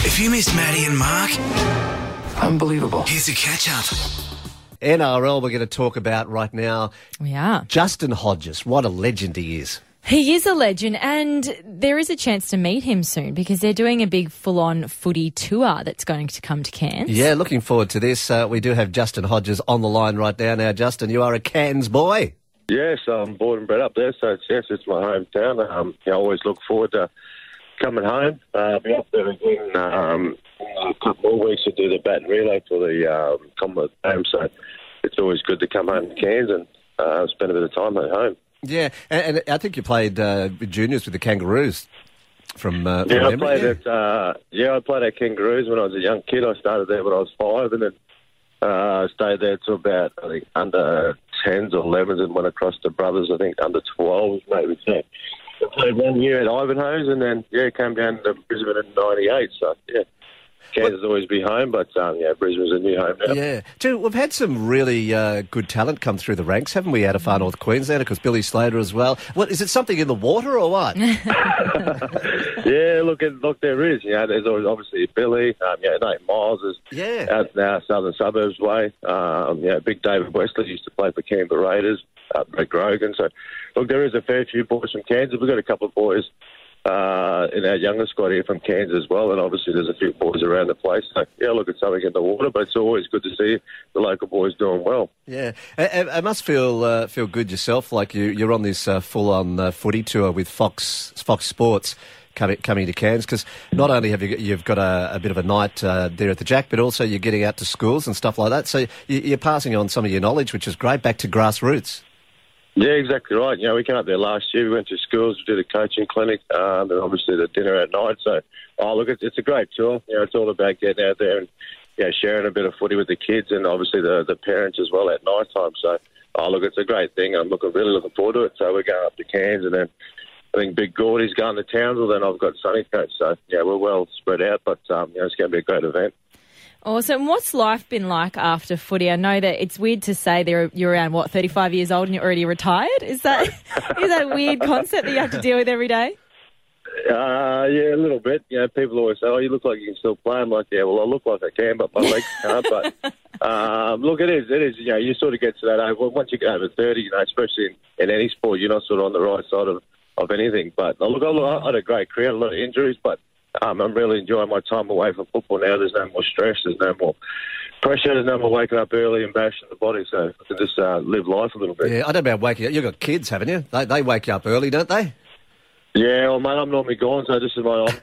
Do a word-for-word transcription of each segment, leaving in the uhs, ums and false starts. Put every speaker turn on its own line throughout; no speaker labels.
If you missed Maddie and Mark,
unbelievable.
Here's a catch-up.
N R L we're going to talk about right now.
We are.
Justin Hodges, what a legend he is.
He is a legend, and there is a chance to meet him soon because they're doing a big full-on footy tour that's going to come to Cairns.
Yeah, looking forward to this. Uh, we do have Justin Hodges on the line right now. Now, Justin, you are a Cairns boy.
Yes, I'm born and bred up there, so it's, yes, it's my hometown. Um, I always look forward to coming home. Uh, I'll be up there again um, in a couple more weeks to do the bat and relay for the um, Commonwealth Games, so it's always good to come home to Cairns and uh, spend a bit of time at home.
Yeah, and, and I think you played uh, juniors with the Kangaroos from, uh, from
yeah, I
memory.
played
yeah.
at uh, yeah, I played at Kangaroos when I was a young kid. I started there when I was five, and then uh, stayed there till about I think under tens or elevens, and went across to brothers. I think under twelves maybe. So I played one year at Ivanhoe's, and then yeah, came down to Brisbane in ninety-eight. So yeah. Cairns will always be home, but um, yeah, Brisbane's a new home now.
Yeah. Gee, we've had some really uh, good talent come through the ranks, haven't we, out of Far North Queensland? Of course, Billy Slater as well. What, is it something in the water or what?
yeah, look, look, there is. You know, there's always obviously Billy. Um, yeah, Nate Miles is
yeah.
out now southern suburbs way. Um, yeah, big David Wesley used to play for Canberra Raiders. Uh, Brett Grogan. So, look, there is a fair few boys from Kansas. We've got a couple of boys Uh, in our younger squad here from Cairns as well, and obviously there's a few boys around the place. So, yeah, look, it's something in the water, but it's always good to see the local boys doing well.
Yeah, it, it must feel uh, feel good yourself, like you, you're on this uh, full-on uh, footy tour with Fox Fox Sports coming, coming to Cairns, because not only have you you've got a, a bit of a night uh, there at the Jack, but also you're getting out to schools and stuff like that. So you, you're passing on some of your knowledge, which is great, back to grassroots.
Yeah, exactly right. You know, we came up there last year. We went to schools, we did a coaching clinic, um, and obviously the dinner at night. So, oh, look, it's, it's a great tour. You know, it's all about getting out there and, you know, sharing a bit of footy with the kids and obviously the, the parents as well at night time. So, oh, look, it's a great thing. I'm looking really looking forward to it. So we're going up to Cairns, and then I think Big Gordy's going to Townsville. Then I've got Sunnycoast. So, yeah, we're well spread out, but um, you know, it's going to be a great event.
Awesome. What's life been like after footy? I know that it's weird to say that you're around, what, thirty-five years old and you're already retired? Is that is that a weird concept that you have to deal with every day?
Uh, yeah, a little bit. You know, people always say, oh, you look like you can still play. I'm like, yeah, well, I look like I can, but my legs can't. But, um, look, it is, it is, you know, you sort of get to that age. Well, once you get over thirty, you know, especially in, in any sport, you're not sort of on the right side of, of anything. But, look, I, I had a great career, a lot of injuries, but Um, I'm really enjoying my time away from football now. There's no more stress. There's no more pressure. There's no more waking up early and bashing the body. So I can just uh, live life a little bit.
Yeah, I don't know about waking up. You've got kids, haven't you? They, they wake you up early, don't they?
Yeah, well, mate, I'm normally gone, so this is my off.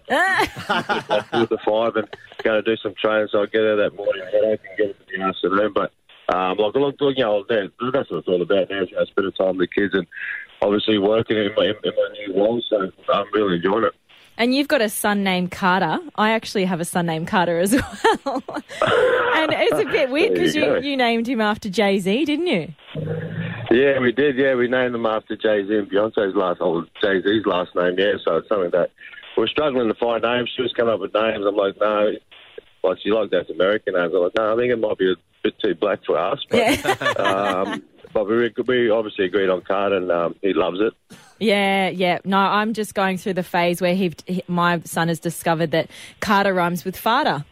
With the five and going to do some training, so I get out that morning and I can get it in the afternoon. But, um, look, look, look, you know, that's what it's all about now. You know, spend time with the kids and obviously working in my, in my new role, so I'm really enjoying it.
And you've got a son named Carter. I actually have a son named Carter as well. And it's a bit weird because you, you, you named him after Jay-Z, didn't you?
Yeah, we did. Yeah, we named him after Jay-Z and Beyonce's last, or Jay-Z's last name, yeah. So it's something that we're struggling to find names. She was coming up with names. I'm like, no. Like, she liked those American names. I'm like, no, I think it might be a bit too black for us. But, yeah. um, but we, we obviously agreed on Carter, and um, he loves it.
Yeah, yeah. No, I'm just going through the phase where he, he my son has discovered that Carter rhymes with farter.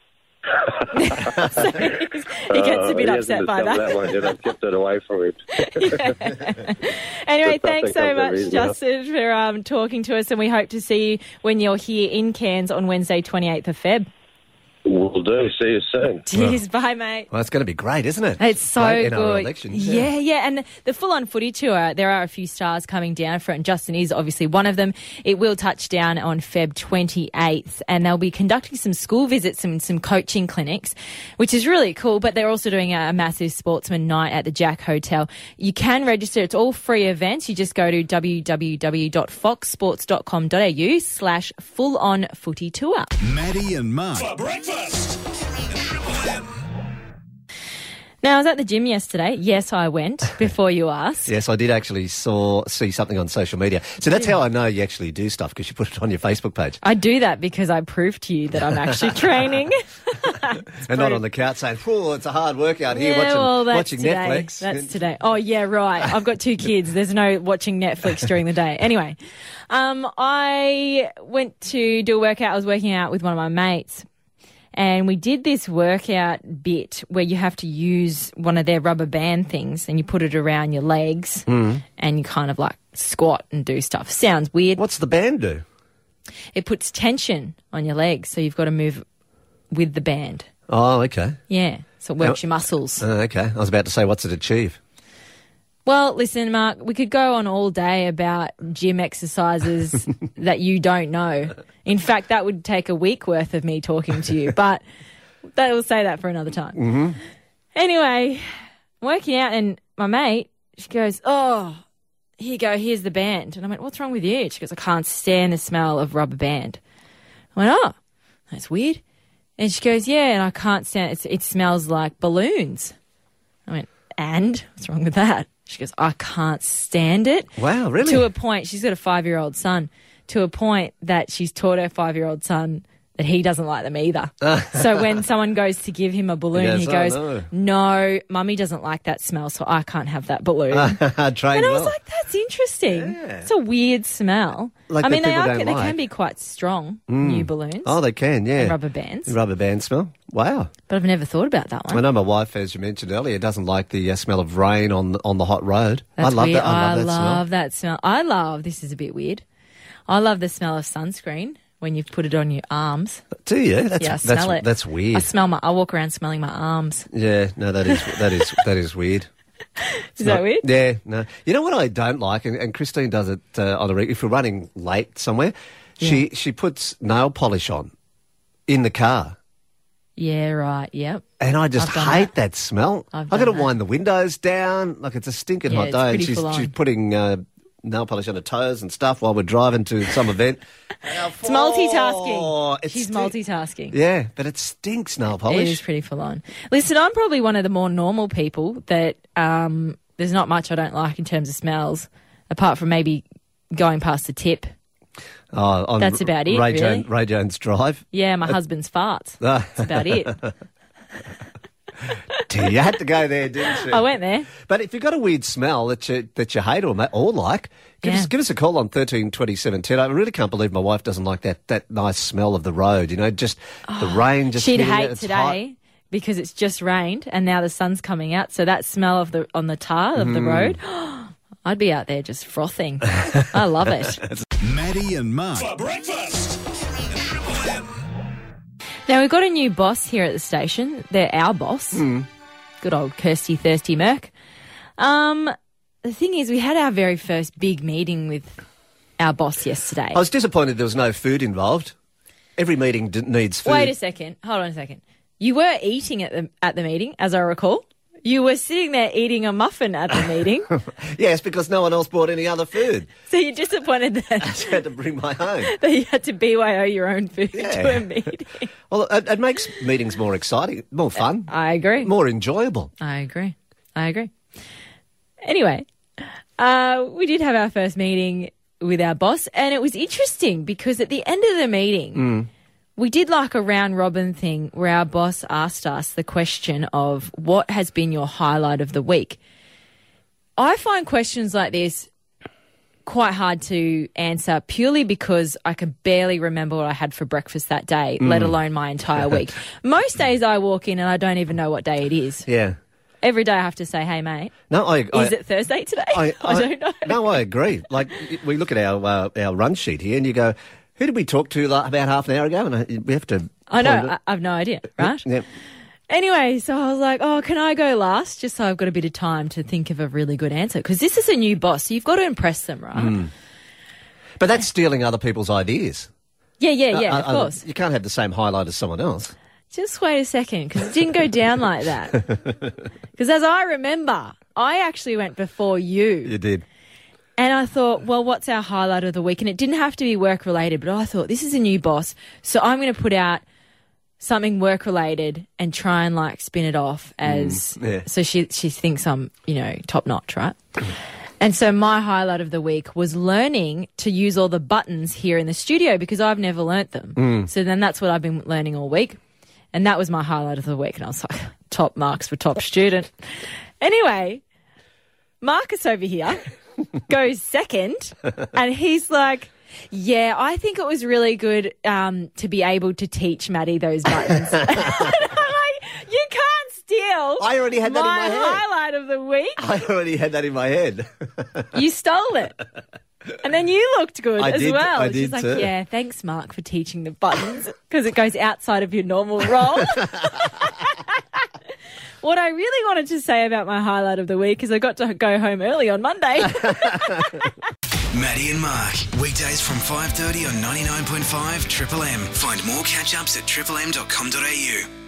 So he gets a bit uh, upset by that.
that one, I've kept it away from him.
Yeah. Anyway, thanks so much, easy, Justin, yeah. for um, talking to us, and we hope to see you when you're here in Cairns on Wednesday, twenty-eighth of February.
Will do. See you soon.
Cheers. Bye, mate.
Well, it's going to be great, isn't it?
It's so
great
good.
Elections,
yeah.
yeah,
yeah. And the full-on footy tour, there are a few stars coming down for it, and Justin is obviously one of them. It will touch down on February twenty-eighth, and they'll be conducting some school visits and some coaching clinics, which is really cool, but they're also doing a, a massive sportsman night at the Jack Hotel. You can register. It's all free events. You just go to w w w dot fox sports dot com dot a u slash full-on footy tour.
Maddie and Mark for breakfast.
Now, I was at the gym yesterday. Yes, I went before you asked.
Yes, I did actually saw see something on social media. So that's how I know you actually do stuff, because you put it on your Facebook page.
I do that because I prove to you that I'm actually training.
And not on the couch saying, "Oh, it's a hard workout here
Yeah,
watching,
well, that's
watching
today.
Netflix."
That's today. Oh, yeah, right. I've got two kids. There's no watching Netflix during the day. Anyway, um, I went to do a workout. I was working out with one of my mates. And we did this workout bit where you have to use one of their rubber band things and you put it around your legs
Mm.
and you kind of like squat and do stuff. Sounds weird.
What's the band do?
It puts tension on your legs, so you've got to move with the band.
Oh, okay.
Yeah, so it works
Oh.
your muscles.
Oh, okay. I was about to say, what's it achieve?
Well, listen, Mark, we could go on all day about gym exercises that you don't know. In fact, that would take a week worth of me talking to you, but that will say that for another time.
Mm-hmm.
Anyway, I'm working out and my mate, she goes, oh, here you go, here's the band. And I went, what's wrong with you? She goes, I can't stand the smell of rubber band. I went, oh, that's weird. And she goes, yeah, and I can't stand it. It smells like balloons. I went, and? What's wrong with that? She goes, I can't stand it.
Wow, really?
To a point, she's got a five-year-old son, to a point that she's taught her five-year-old son that he doesn't like them either. So when someone goes to give him a balloon,
He
he
goes,
goes,
"Oh,
no, Mummy doesn't like that smell, so I can't have that balloon.
Trained
And I was
well.
like, that's interesting.
Yeah.
It's a weird smell.
Like
I
that
mean, they
people
are
don't
they
like.
can be quite strong, new balloons
Oh, they can, yeah.
and rubber bands.
Rubber band smell. Wow.
But I've never thought about that
I
one.
know my wife, as you mentioned earlier, doesn't like the uh, smell of rain on on the hot road.
That's
I love
weird.
that. I love that
love that smell. I love, this is a bit weird, I love the smell of sunscreen when you've put it on your arms.
smell. Do you? That's
Yeah, I
that's
smell it.
that's
I
weird.
smell my, I walk around smelling my arms.
Yeah, no, that is that is that is weird.
Is that weird?
Yeah, no. You know what I don't like, and, and Christine does it uh, on a regular. If we're running late somewhere, she she puts nail polish on in the car.
Yeah, right, yep.
And I just
I've done
hate
that.
that, smell.
I've
I've got to
done that.
wind the windows down. Like, it's a stinking
Yeah,
hot
it's
day. And
pretty
she's,
full
she's
on.
putting uh, nail polish on her toes and stuff while we're driving to some event.
It's multitasking.
Oh, it
She's
stink-
multitasking.
Yeah, but it stinks, nail
It
polish.
is pretty full on. Listen, I'm probably one of the more normal people that um, there's not much I don't like in terms of smells, apart from maybe going past the tip.
Oh, on
That's about it,
Ray,
really.
Jones, Ray Jones Drive.
Yeah, my husband's farts. That's about it.
You had to go there, didn't you?
I went there.
But if you've got a weird smell that you that you hate or, ma- or like, give,
Yeah.
us, give us a call on thirteen twenty-seven ten. I really can't believe my wife doesn't like that that nice smell of the road. You know, just the rain just
She'd
hitting it,
hate
it's
today
hot.
because it's just rained and now the sun's coming out. So that smell of the on the tar of
Mm.
the road, I'd be out there just frothing. I love it.
Maddie and Mark.
For breakfast. Triple M.
Now, we've got a new boss here at the station. They're our boss.
Hmm.
Good old Kirsty Thirsty Merc. Um, the thing is, we had our very first big meeting with our boss yesterday.
I was disappointed there was no food involved. Every meeting d- needs food.
Wait a second. Hold on a second. You were eating at the at the meeting, as I recall. You were sitting there eating a muffin at the meeting.
Yes, because no one else bought any other food.
So you're disappointed that,
I had to bring my own.
that you had to B Y O your own food
Yeah.
to a meeting.
Well, it, it makes meetings more exciting, more fun,
I agree.
more enjoyable.
I agree. I agree. Anyway, uh, we did have our first meeting with our boss, and it was interesting because at the end of the meeting, we did like a round robin thing where our boss asked us the question of what has been your highlight of the week. I find questions like this quite hard to answer purely because I could barely remember what I had for breakfast that day, let alone my entire week. Most days I walk in and I don't even know what day it is.
Yeah.
Every day I have to say, hey, mate,
No, I. I
is it Thursday today?
I,
I don't know.
No, I agree. Like, we look at our uh, our run sheet here, and you go, "Who did we talk to like, about half an hour ago?" And I, we have to.
I know.
point
I,
it-
I've no idea, right?
Yeah.
Anyway, so I was like, oh, can I go last? Just so I've got a bit of time to think of a really good answer. Because this is a new boss, so you've got to impress them, right?
Mm. But that's stealing other people's ideas.
Yeah, yeah, yeah,
Uh,
of
uh,
course.
You can't have the same highlight as someone else.
Just wait a second, because it didn't go down like that. Because as I remember, I actually went before you.
You did.
And I thought, well, what's our highlight of the week? And it didn't have to be work related, but I thought this is a new boss, so I'm going to put out something work related and try and like spin it off as
Mm, yeah.
so she she thinks I'm, you know, top notch, right? And so my highlight of the week was learning to use all the buttons here in the studio because I've never learnt them.
Mm.
So then that's what I've been learning all week. And that was my highlight of the week. And I was like, top marks for top student. Anyway, Marcus over here goes second and he's like, yeah, I think it was really good um, to be able to teach Maddie those buttons. And I'm like, you can't steal
I already had that in my head.
highlight of the week.
I already had that in my head.
You stole it. And then you looked good
I
as
did-
well.
I
And She's
did
like,
too.
yeah, thanks, Mark, for teaching the buttons because it goes outside of your normal role. What I really wanted to say about my highlight of the week is I got to go home early on Monday.
Maddie and Mark, weekdays from five thirty on ninety-nine point five Triple M. Find more catch-ups at triple m dot com dot a u.